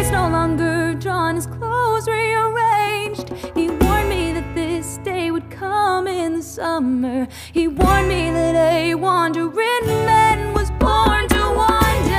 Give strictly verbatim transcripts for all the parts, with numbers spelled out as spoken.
face no longer drawn, his clothes rearranged. He warned me that this day would come in the summer. He warned me that a wandering man was born to wander.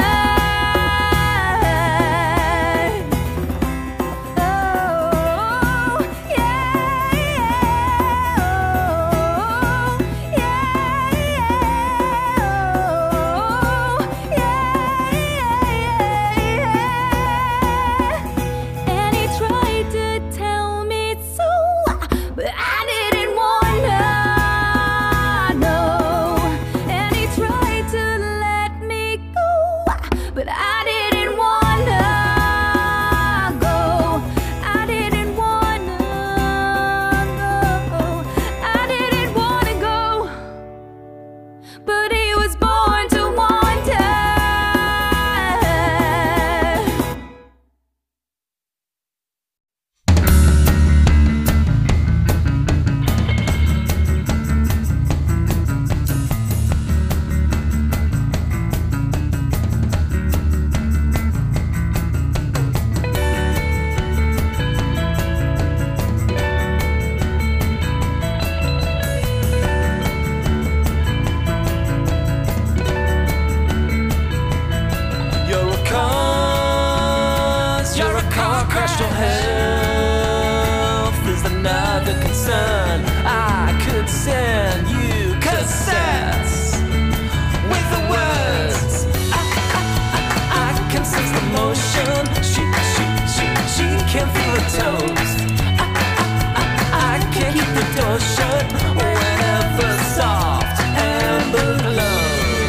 Your health is another concern. I could send you cassettes with the words. I, I, I, I can sense the motion. She, she, she, she can feel the toes. I, I, I, I can't keep the door shut whenever soft amber glows.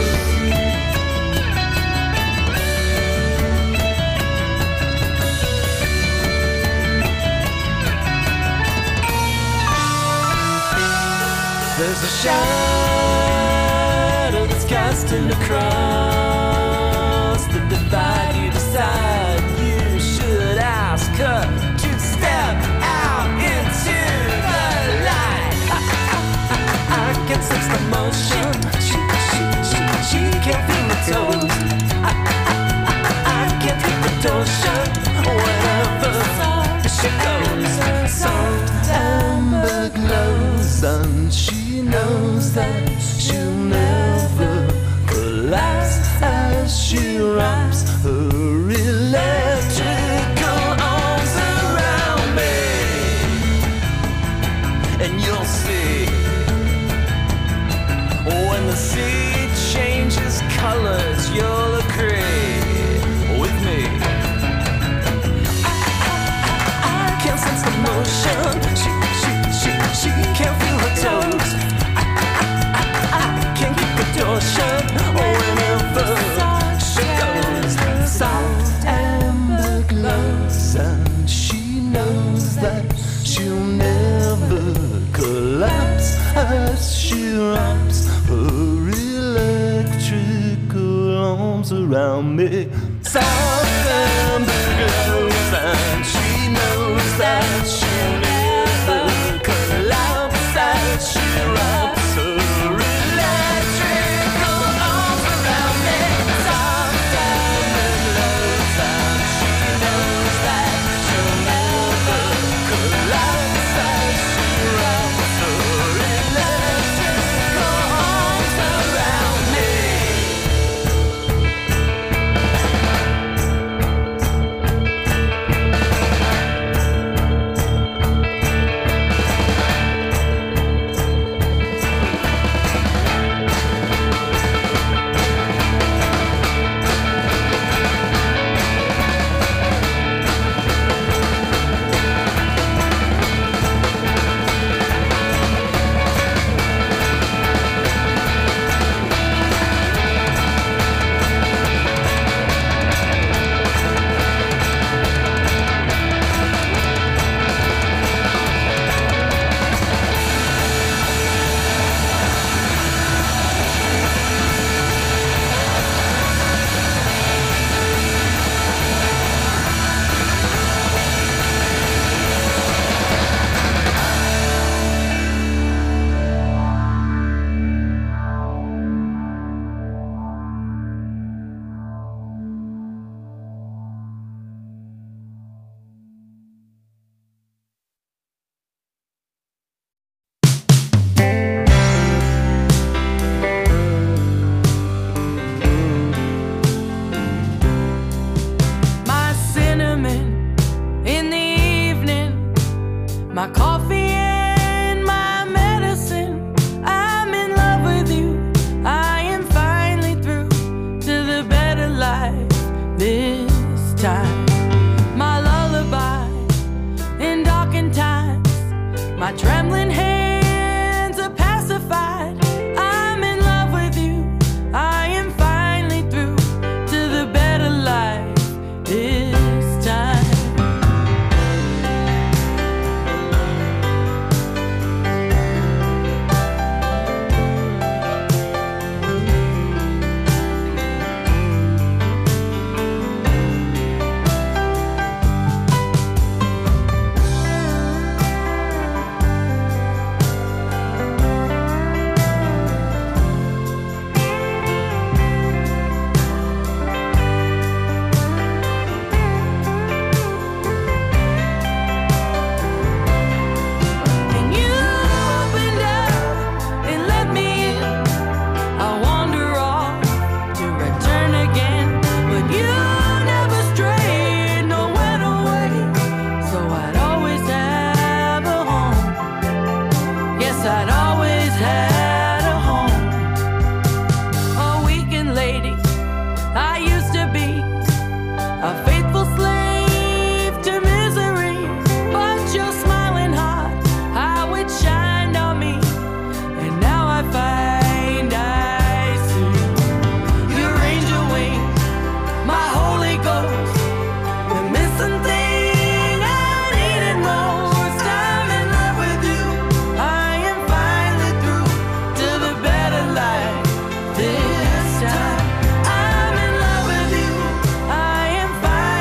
There's a shadow that's casting across the divide. You decide you should ask her to step out into the light. I, I, I, I can sense the motion. She, she, she, she can't feel the toes. I, I, I, I can't keep the door shut whenever she goes. Soft amber glows and she knows that she'll never collapse as she wraps her electrical arms around me. And you'll see when the sea changes colors, you'll agree with me. I, I, I, I can sense the motion. She, she, she, she can't feel her toes. Door shut whenever she goes. Soft amber glows and she knows that she'll never collapse as she wraps her electrical arms around me. Soft amber glows and she knows that she'll never collapse as she wraps her my coffee and my medicine. I'm in love with you. I am finally through to the better life this time. My lullaby in darkened times, my trembling hands are pacified. I'm in love with you. I am finally through to the better life this time. I'd always had a home. A weekend lady I used to be, a faithful slave to misery. But your smiling heart, how it shined on me, and now I find I see your angel wings, my Holy Ghost, the missing thing I needed most. I'm in love with you. I am finally through to the better life this time. I'm in love with you. I am finally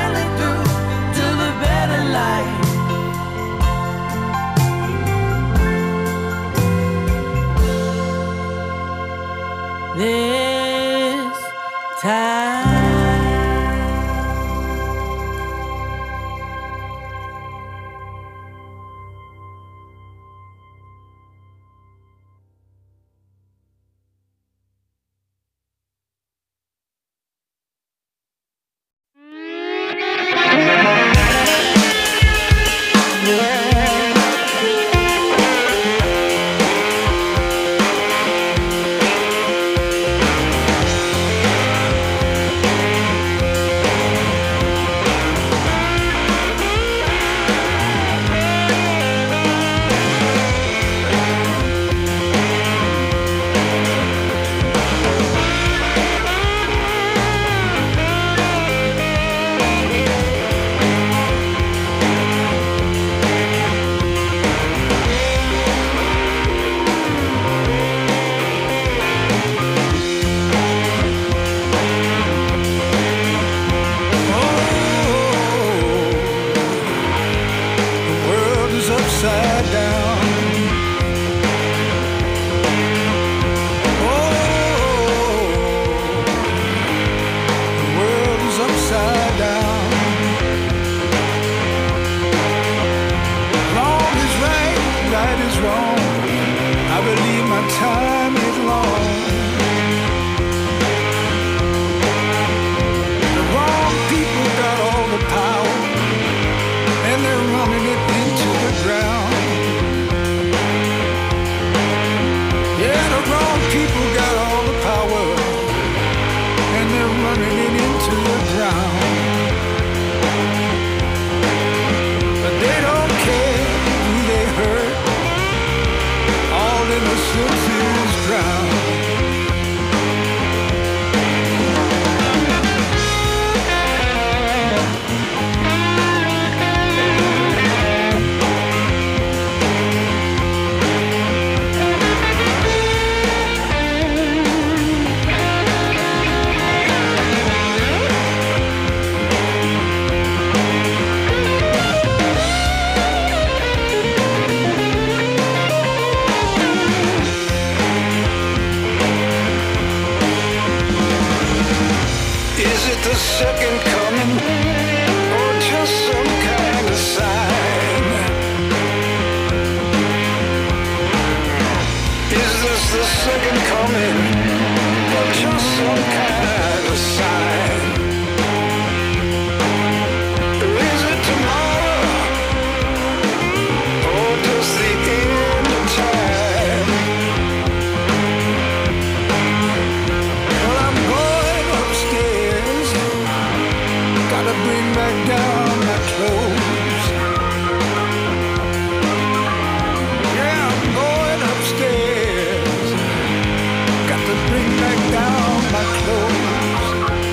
back down my clothes. Yeah, I'm going upstairs. Got to bring back down my clothes.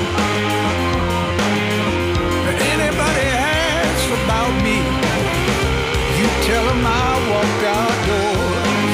If anybody asks about me, you tell them I walked outdoors.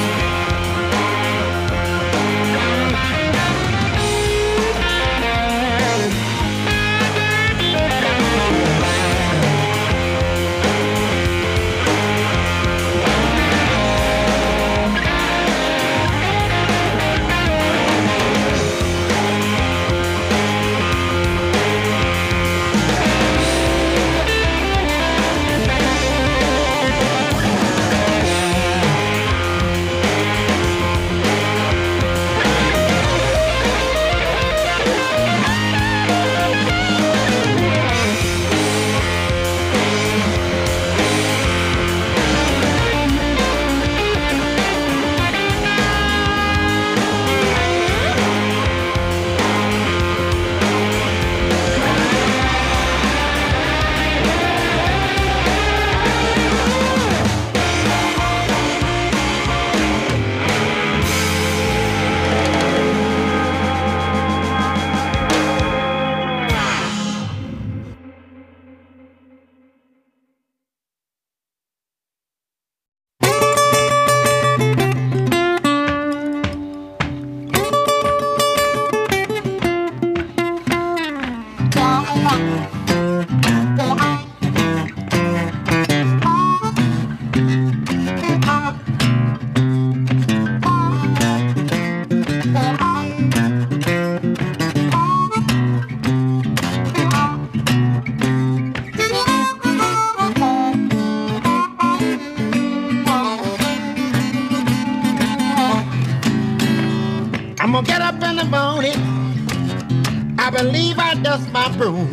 I'm gonna get up in the morning. I believe I dust my broom.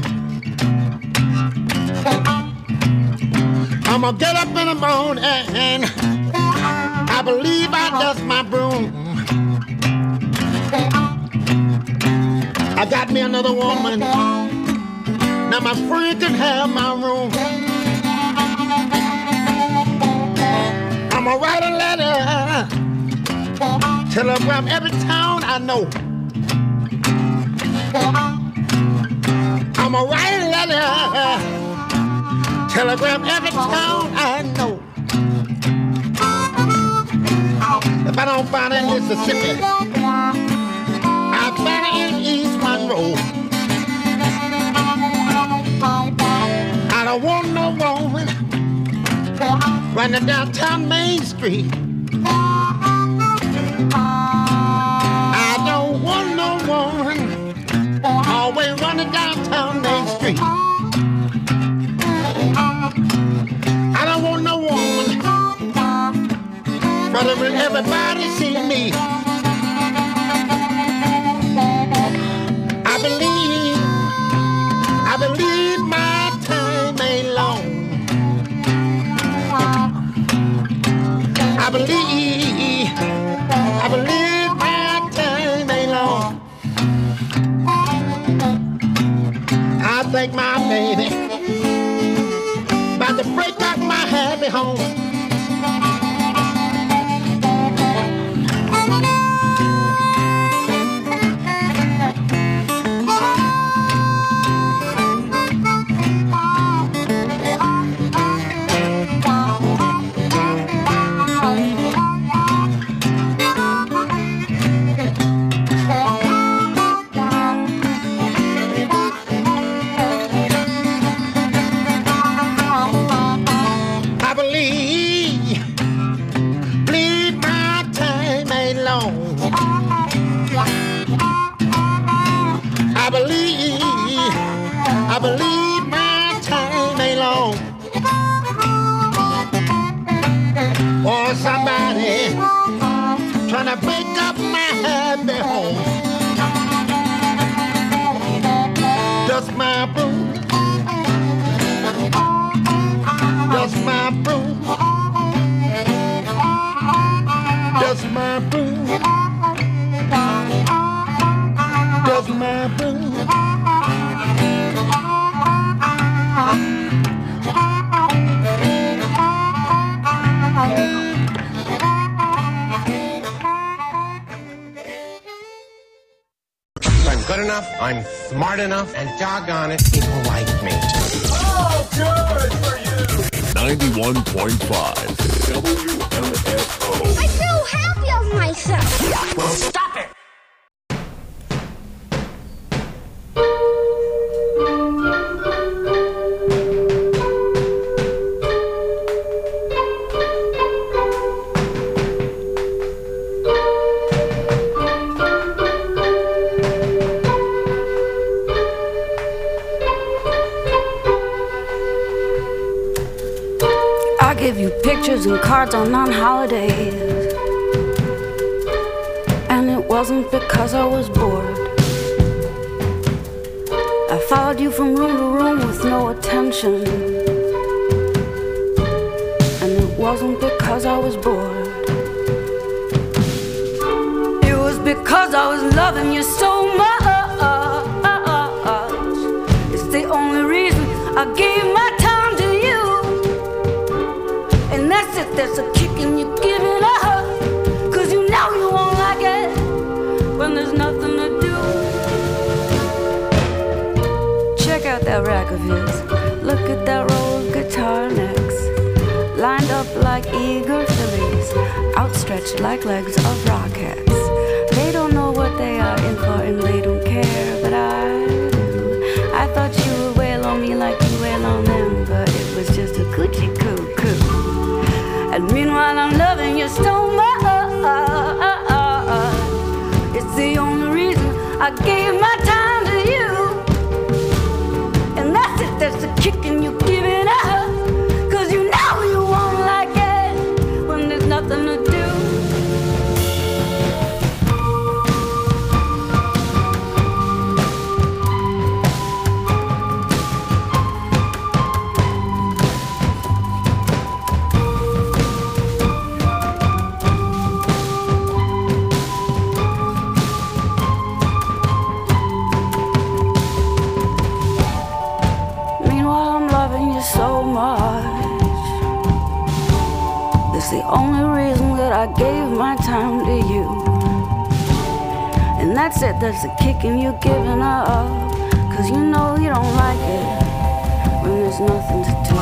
I'm gonna get up in the morning. I believe I dust my broom. I got me another woman. Now my friend can have my room. I'm gonna write a letter. Telegram every town I know. I'ma write a letter. Telegram every town I know. If I don't find it in Mississippi, I find it in East Monroe. I don't want no woman running downtown Main Street. I don't want no woman always running downtown Main Street. I don't want no woman brother will everybody see me. I believe, I believe my time ain't long. I believe, I believe my time ain't long. I think my baby about to break out my happy home. I believe enough, I'm smart enough, and doggone it, people like me. Oh, good for you! ninety-one point five W M F O. I feel happy of myself. Well, stop it! I give you pictures and cards on non-holidays, and it wasn't because I was bored. I followed you from room to room with no attention, and it wasn't because I was bored. It was because I was loving you so much. It's the only reason I gave my time to you. And that's it, there's a kick and you give it up, cause you know you won't like it when there's nothing to do. Check out that rack of his. Look at that row of guitar necks, lined up like eager fillies, outstretched like legs of rockets. They don't know what they are in for and they don't care, but I do. I thought you would wail on me like you wail on them, but it was just a coochie coo coo. And meanwhile I'm loving you so much. It's the only reason I gave my time to you. And that's it, that's the kick and you give it up, cause you know you won't like it when there's nothing to do. So much. It's the only reason that I gave my time to you. And that's it, that's the kick and you giving up, cause you know you don't like it when there's nothing to do.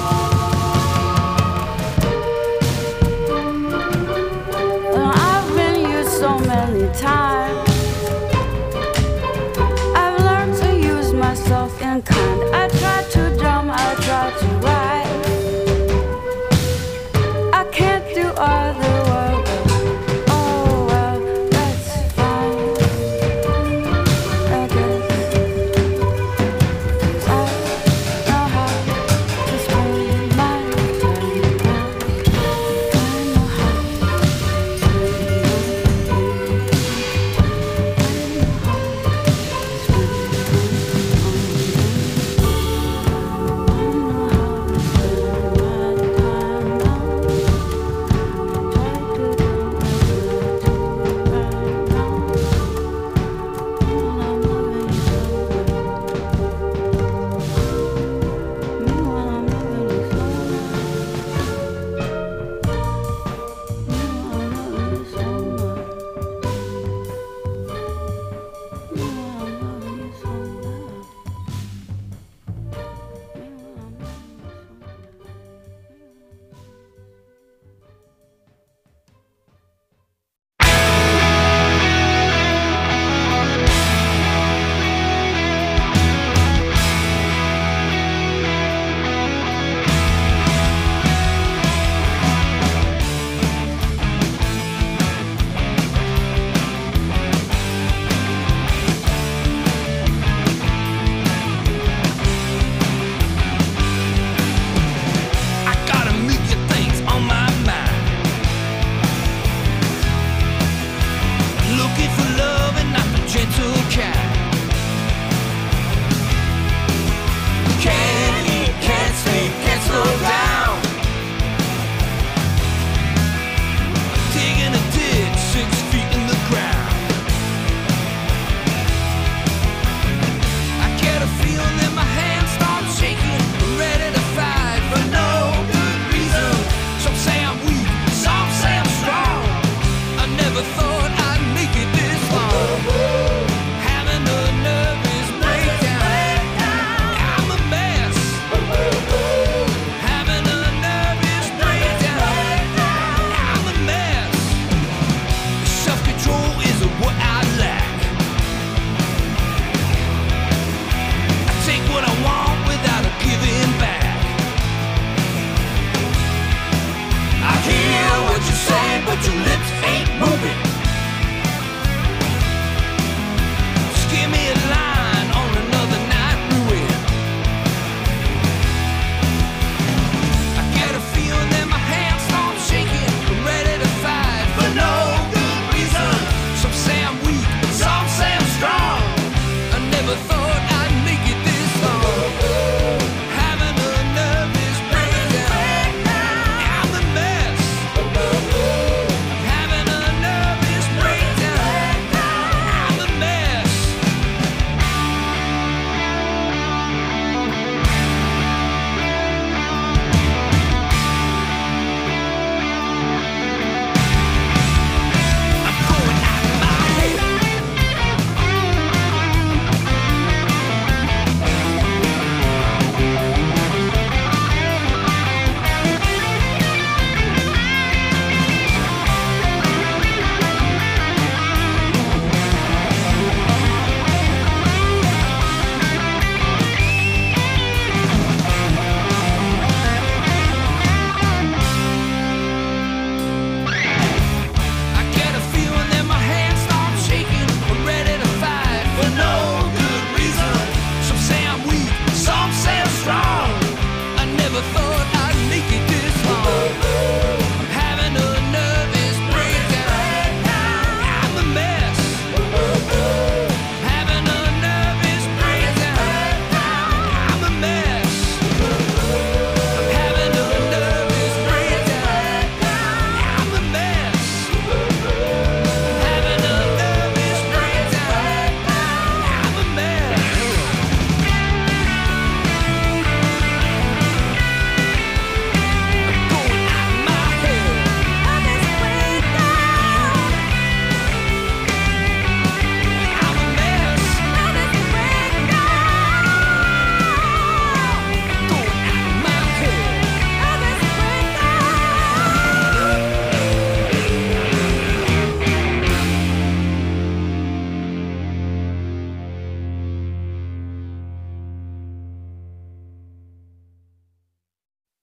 And I've been used so many times, I've learned to use myself in kind. I tried to drum, I tried to write, I can't do other work. Oh well, that's fine, I guess, 'cause I know how to scream.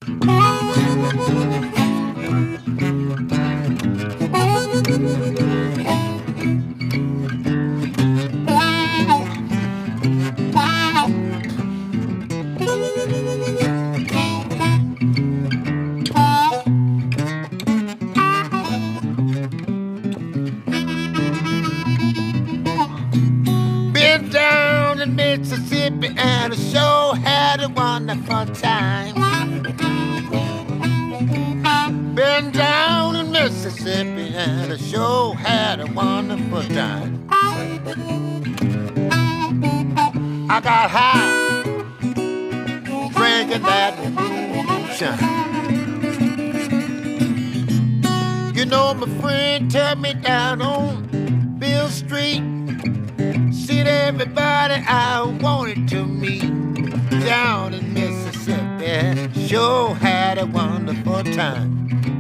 Been down in Mississippi and I sure had a wonderful time. Been down in Mississippi and I sure had a wonderful time. I got high, drinking that moonshine. You know my friend turned me down on Bill Street. Seen everybody I wanted to meet down in Mississippi. Sure had a wonderful time.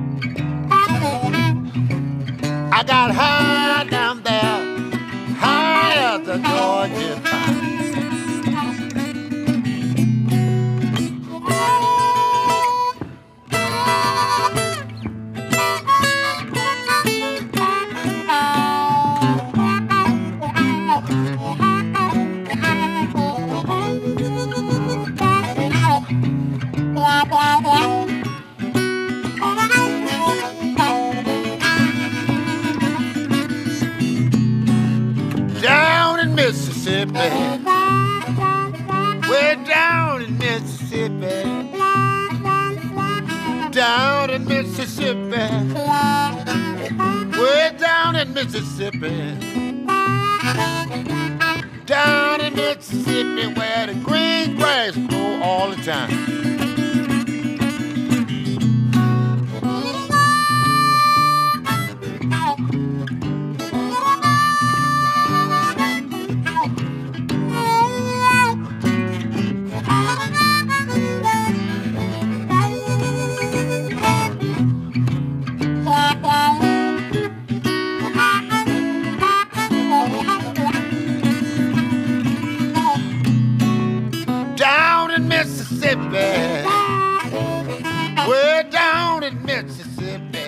I got high down there, high as the Georgia pine. Down in Mississippi, way down in Mississippi, down in Mississippi, way down in Mississippi, down in Mississippi where the green grass grow all the time. Down in Mississippi, way down in Mississippi.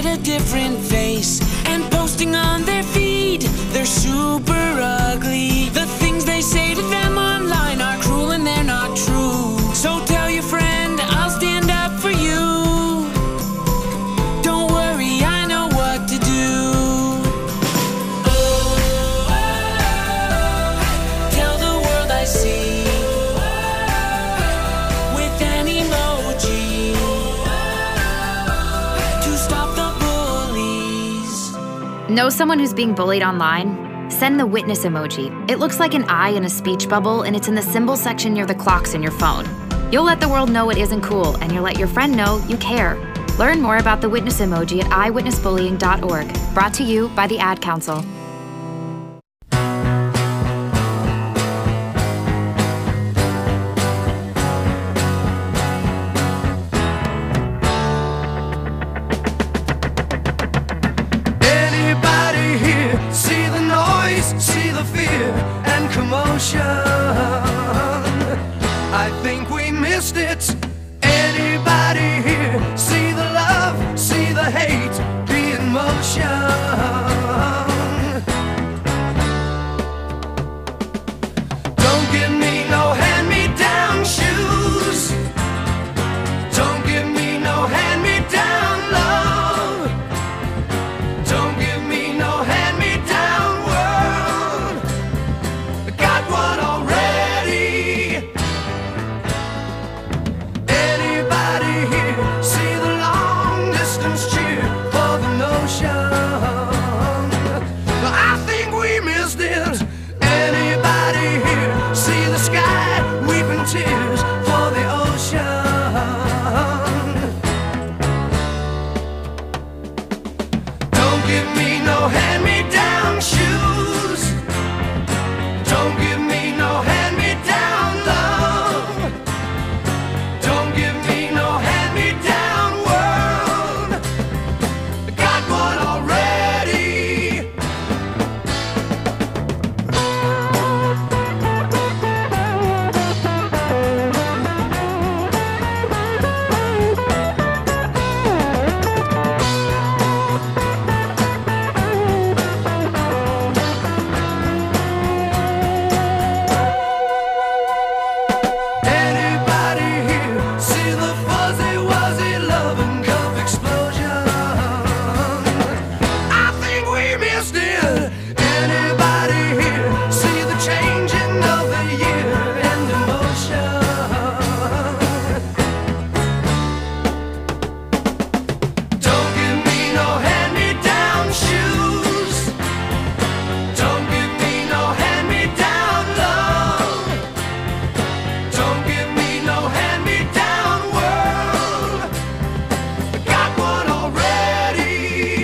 get a different face. And posting on their feed, they're super ugly. The things they say to them online are cruel and they're not true. So tell your friend I'll stand up for you. Don't worry, I know what to do. Oh, tell the world I see with an emoji to stop the bullies. Know someone who's being bullied online? Send the witness emoji. It looks like an eye in a speech bubble, and it's in the symbol section near the clocks in your phone. You'll let the world know it isn't cool, and you'll let your friend know you care. Learn more about the witness emoji at i witness bullying dot org. Brought to you by the Ad Council. Anybody here see the noise, see the fear and commotion? I think we missed it. Anybody here see the love, see the hate, the emotion? Don't give me no hand-me-down shoes. Don't give me no hand-me-down love. Don't give me no hand-me-down world. I got one already. Anybody here see the long distance cheer for the notion? I think we missed it. Anybody here see the sky weeping tears for the ocean? Don't give me no hand-me-down shoes. Don't give me no hand-me-down love. Don't give me no hand-me-down world. I got one already. Anybody here see the fuzzy wuzzy love and cup explosion? I think we missed it. Anybody here see the changing of the year and emotion? Don't give me no hand-me-down shoes. Don't give me no hand-me-down love. Don't give me no hand-me-down world. I got one already.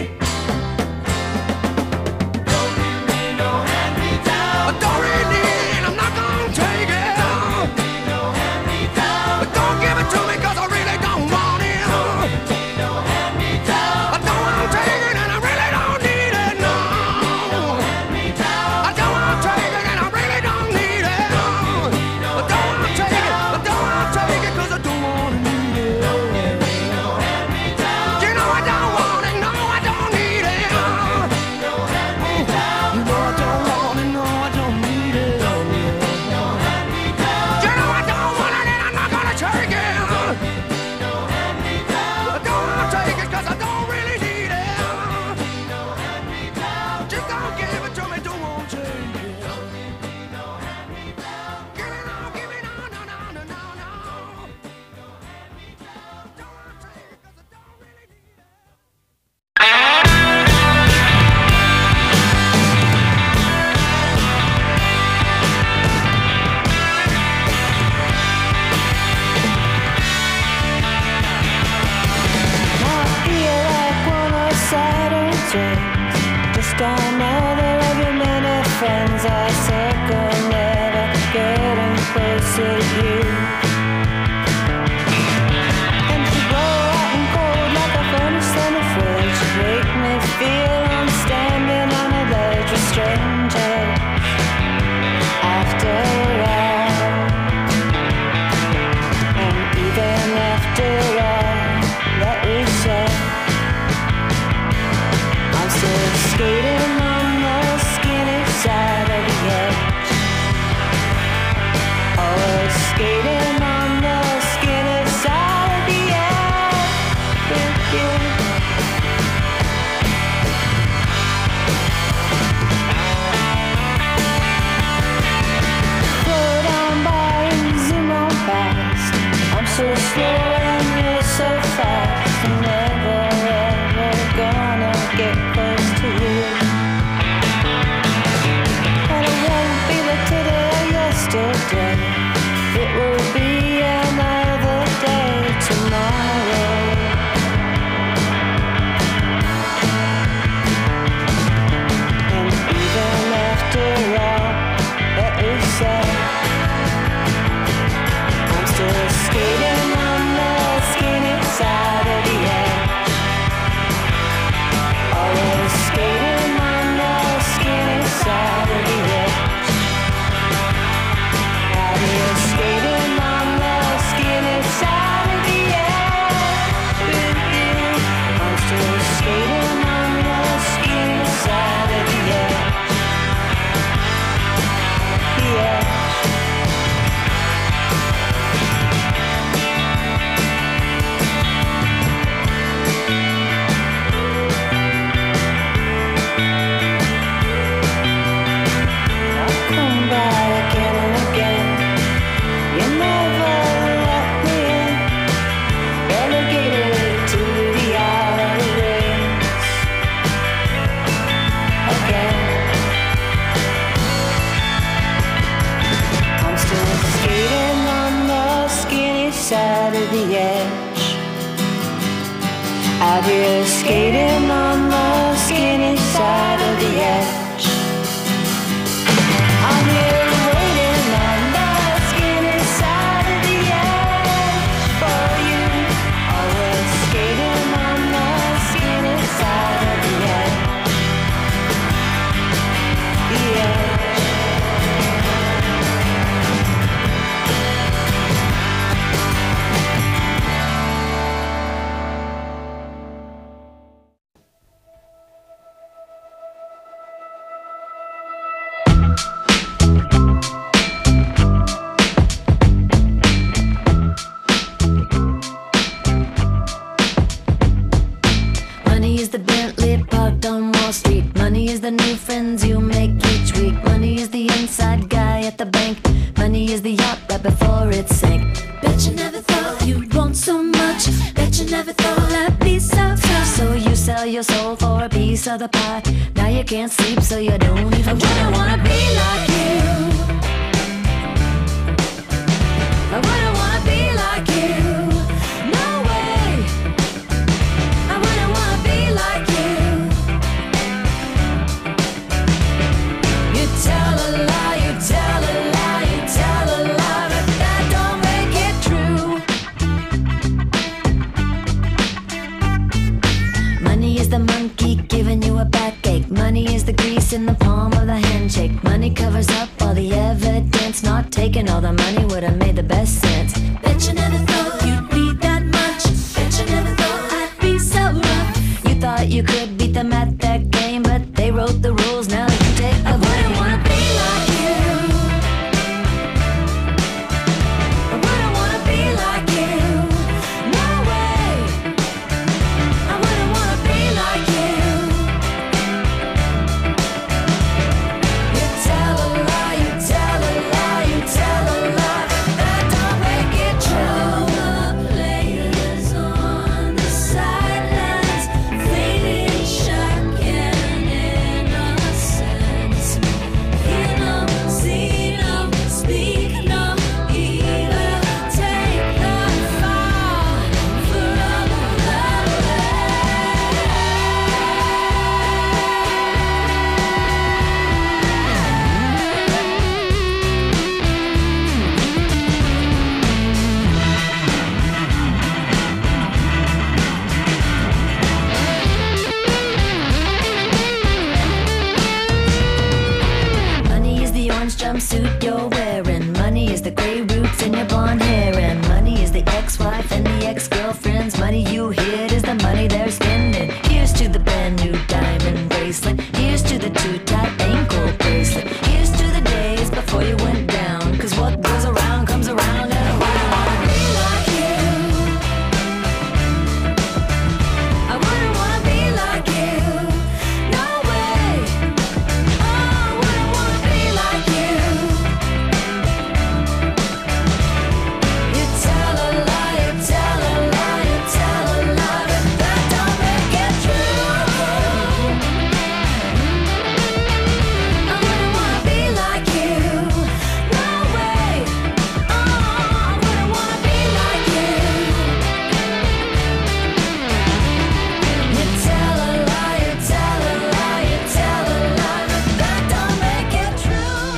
Don't give me no hand-me-down. I don't really need, I'm not gonna take it. Don't give me no hand-me-down. Don't give it to me 'cause I really don't want it. Don't give me no hand-me-down. I don't wanna take it and I really don't need it. No. I don't wanna take it and I really don't need it. I don't wanna take it. I don't wanna take it 'cause I don't wanna need it. You know I don't want it. No, I don't need it. You know I don't want it. No, I don't need it. You know I don't want it and I'm not gonna take it. I don't wanna take it 'cause I don't really need it. Just don't give it to me. Don't want to take it. Give me no, give me no, no, no, no, no, no. Don't wanna take it 'cause I don't really need it. I feel like one of Saturn's rings. Just another of your many friends. I circle, never getting closer to you. And you blow hot and cold like a furnace in a fridge. You make me feel I'm standing on a ledge with strangers. After all, and even after all that we said, Out here skating on the skinny side of the edge. I'm here waiting on the skinny side of the edge for you. Always skating on the skinny side of the edge. The edge. Money is the Bentley parked on Wall Street. Money is the new friends you make each week. Money is the inside guy at the bank. Money is the yacht right before it sank. Bet you never thought you'd want so much. Bet you never thought I'd be so tough. So you sell your soul for a piece of the pie. Now you can't sleep so you don't even try. I wanna be like you. I wouldn't wanna be like you. No way. I wouldn't wanna be like you. You tell a lie, you tell a lie, you tell a lie, but that don't make it true. Money is the monkey giving you a backache. Money is the grease in the palm of the handshake. Money covers up all the evidence. Not taking all the money would have made the best sense. Bet you never thought you'd be that much. Bet you never thought I'd be so rough. You thought you could beat them at that game, but they wrote the rules. Now you take a vote. I wouldn't wanna be like you. I wouldn't wanna be like you. No way. I wouldn't wanna be like you. You tell a lie, you tell a lie, you tell a lie, but that don't make it true. The players on the sidelines, fading, shocking innocence. Hear no, see no, speak no evil. Take the fall for all of the Money is the orange jumpsuit you're wearing. Money is the gray roots in your blonde hair. And money is the ex-wife and the ex-girlfriends. Money you hid is the money they're spending. Here's to the brand new diamond bracelet. Here's to the too tight ankle bracelet. Here's to the days before you went down. Cause what goes around comes around. And I wouldn't wanna be like you. I wouldn't wanna be like you. No way. Oh, I wouldn't wanna be like you. You tell a lie, you tell a lie, you tell a lie, but that don't make it true. I wouldn't wanna be like you. No way. Oh, I wouldn't wanna be like you. You tell a lie, you tell a lie, you tell a lie, but that don't make it true.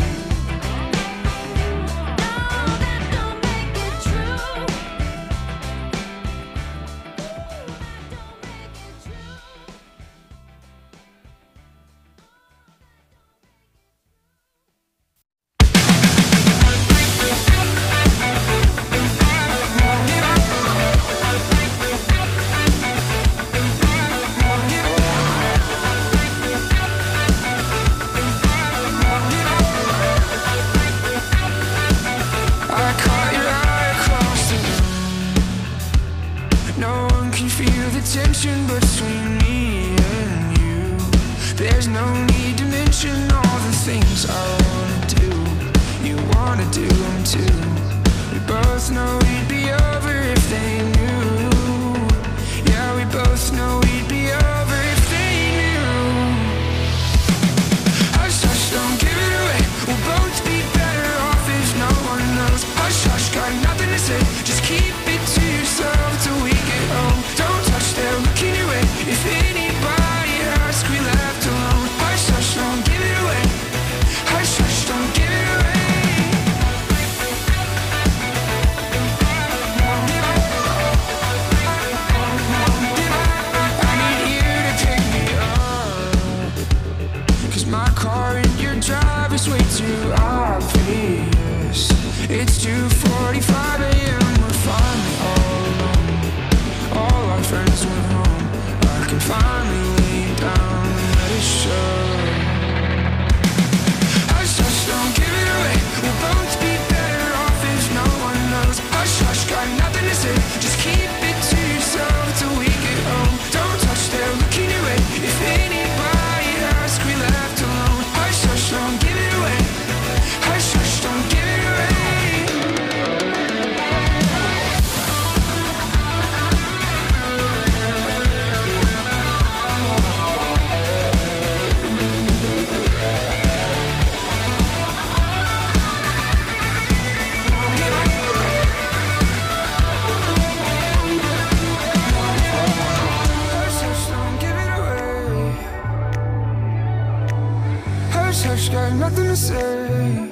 No, that don't make it true. I caught your eye across the room. No one can feel the tension between me and you. There's no need to mention all the things I wanna do. You wanna do them too. We both know we'd be over if they knew. Yeah, we both know we'd be over if they knew. Hush, hush, don't give it away. We'll both be better off if no one knows. Hush, hush, got nothing to say. Just keep it to yourself till we get home. Don't touch them. finally lay down and let it show. Hush, hush, don't give it away. We'll both be better off if no one knows. Hush, hush, got nothing to say. Just keep it to yourself till we get home. Don't touch, they're looking your way. If anybody asks, we left alone. Hush, hush, don't give it away. Hush, hush, don't give it away. Hush, got nothing to say.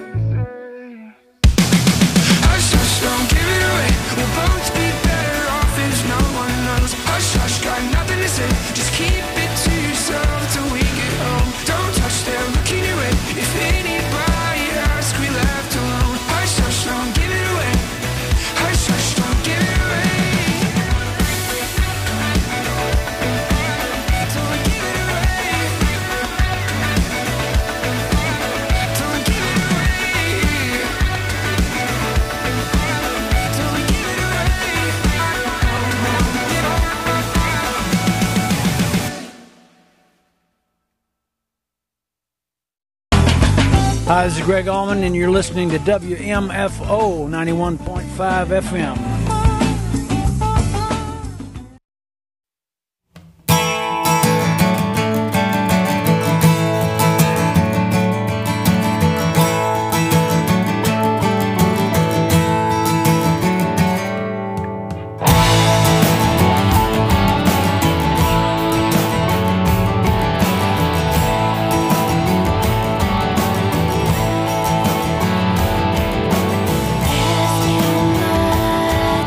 Hush, hush, don't give it away. We'll both be better off if no one knows. Hush, hush, got nothing to say. Just keep it to yourself till we get home. Don't touch, they're looking your way. If anybody asks, we left alone. Hush, hush, don't give it away. Hush, hush, don't give it away. Hi, this is Greg Allman, and you're listening to W M F O ninety-one point five F M. Asking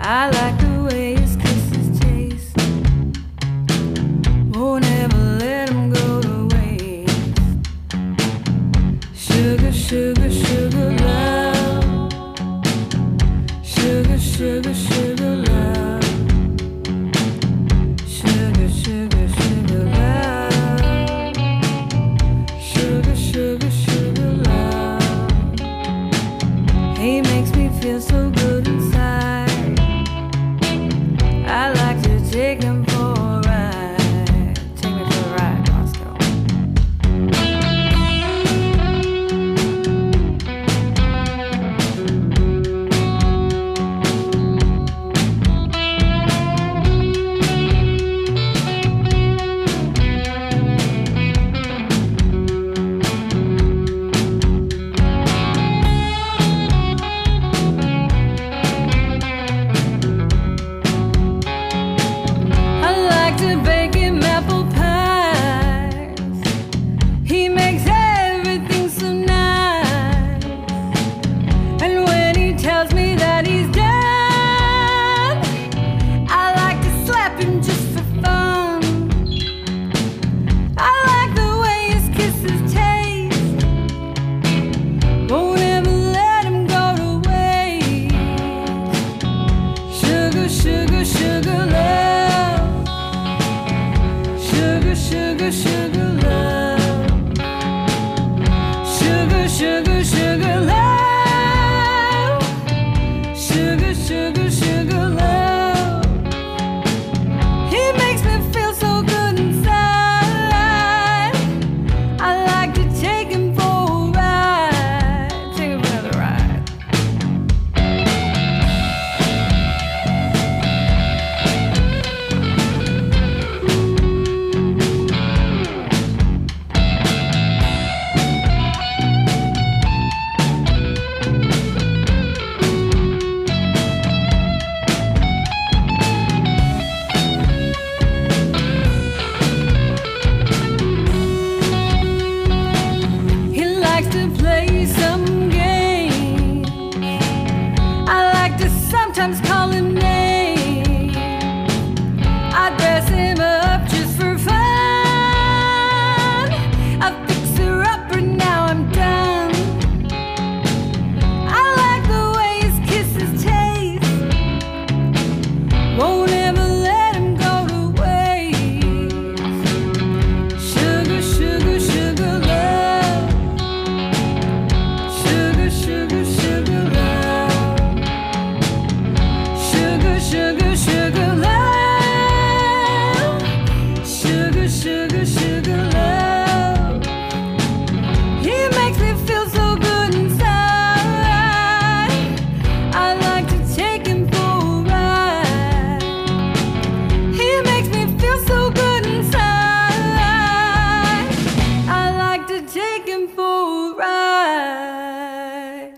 I like the way his kisses taste. Won't ever let him go to waste. Sugar, sugar, sugar love. Sugar, sugar, sugar love. Sugar, sugar, sugar love. Sugar, sugar, sugar love. He makes me feel so good inside. I like to take him for a ride. Take me for a ride, Roscoe. I like to bake him apple pies. He makes everything so nice. And when he tells me that he's done, I like to slap him just for fun. I like the way his kisses taste. Won't ever let him go to waste. Sugar, sugar, sugar love. Sugar, sugar, sugar love. Sugar, sugar, sugar love. Sugar, sugar, sugar love. He makes me feel so good inside. I like to take him for a ride. Take him for another ride. He likes to play some games. I like to sometimes call him names. I dress him up just for fun. I fix her up and now I'm done. I like the way his kisses taste. Won't ever let him go to waste. Sugar, sugar, sugar love. Sugar, sugar, sugar love. Sugar, sugar, sugar love. Sugar, sugar, sugar love. He makes me feel so good inside. I like to take him for a ride. He makes me feel so good inside. I like to take him for a ride.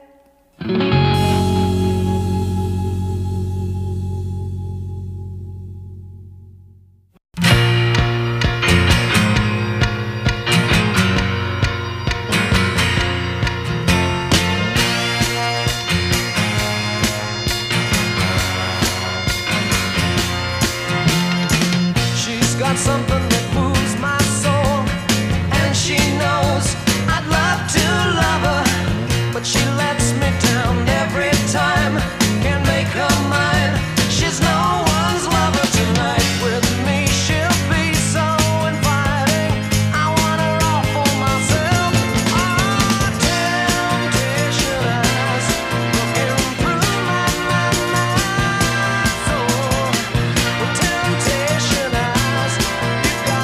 She's got something that moves my soul, and she knows I'd love to love her, but she lets me down every time. Can't make her mine. She's no one's lover tonight. With me she'll be so inviting. I want her all for myself. Oh, temptation eyes looking through my, my, my soul. Well, temptation eyes, you got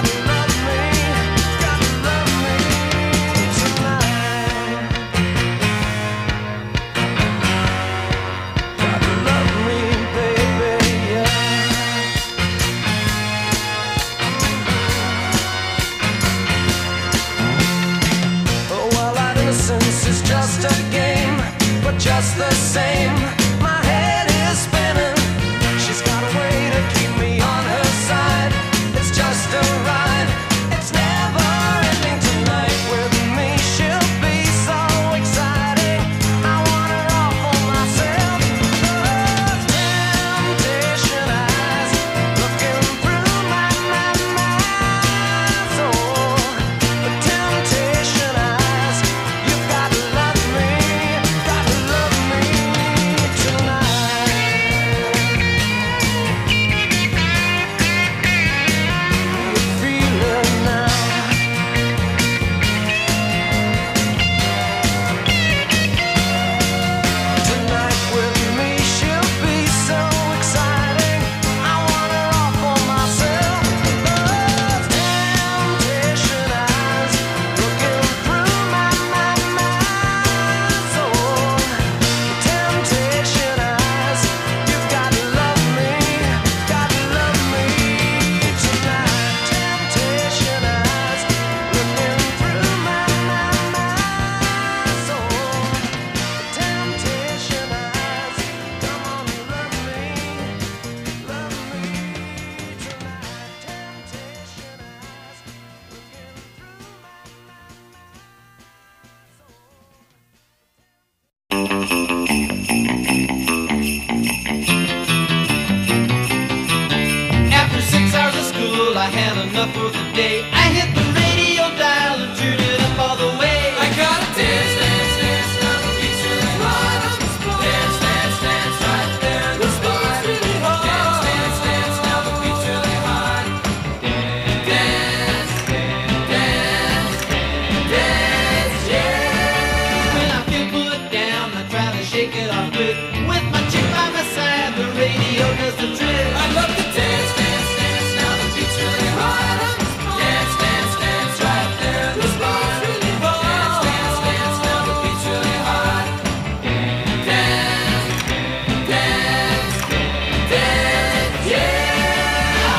for the day. I hit the radio dial and turned it up all the way. I gotta dance, dance, dance, now the beat's really hot. Dance, dance, dance, right there in the spot. Dance, dance, dance, now the beat's really hot. Dance, dance, dance, dance, yeah. When I feel put down, I try to shake it off quick. With my chick by my side, the radio does the trick. I love to dance, dance, dance, now the beat's really hot. Dance, dance, dance, right there in the spot. Dance, dance, dance, now the beat's really hot. Dance, dance, dance, yeah.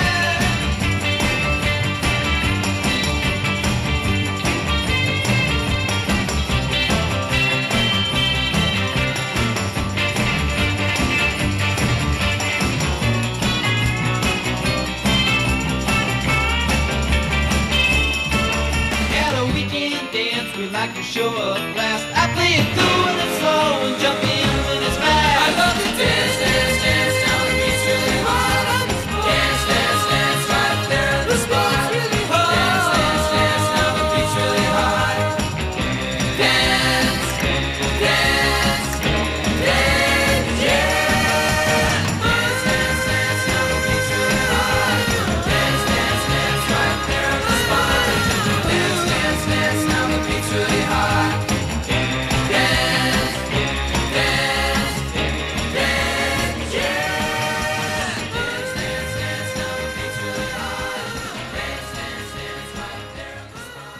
At a weekend dance, we like to show up last. I play it cool when it's slow and jump in when it's fast. I love to dance, dance, dance, now the beat's really hot. Dance, dance, dance, right there in the spot. Dance, dance, dance, now the beat's really hot. Dance, dance, dance, yeah. Dance, dance, dance, now the beat's really hot. Dance, dance, dance, right there in the spot. Dance, dance, dance, now the beat's really hot. Dance, dance, dance, yeah. Dance, dance, dance, now the beat's really hot. Dance, dance, dance, right there in the spot.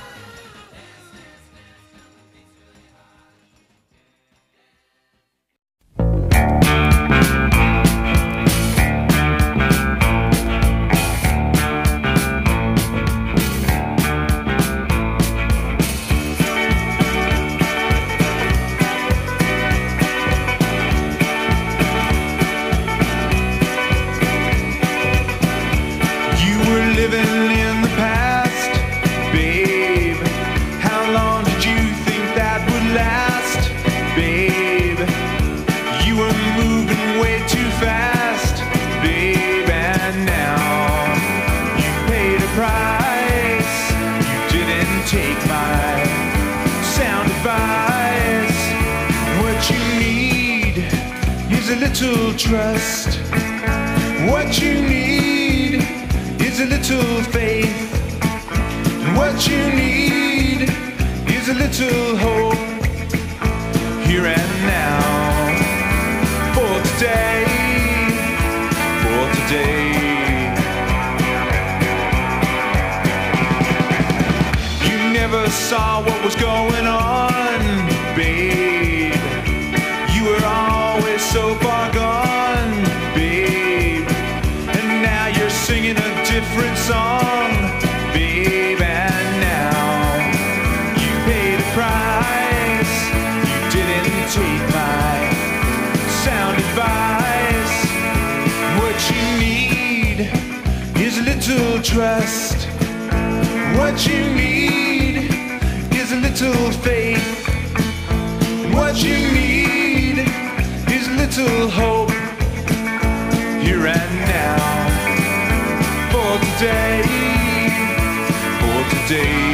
You were living in the past, babe. How long did you think that would last, babe? You were moving way too fast, babe. And now you paid a price. You didn't take my sound advice. What you need is a little trust. What you need is a little faith. And what you need is a little hope. Here and now. For today. For today. You never saw what was going on, babe. You were always so far gone, babe. And now you're singing a different song, babe. And now you paid a price. You didn't take my sound advice. What you need is a little trust. What you need is a little faith. What you need is a little hope. Here and now. For today, for today.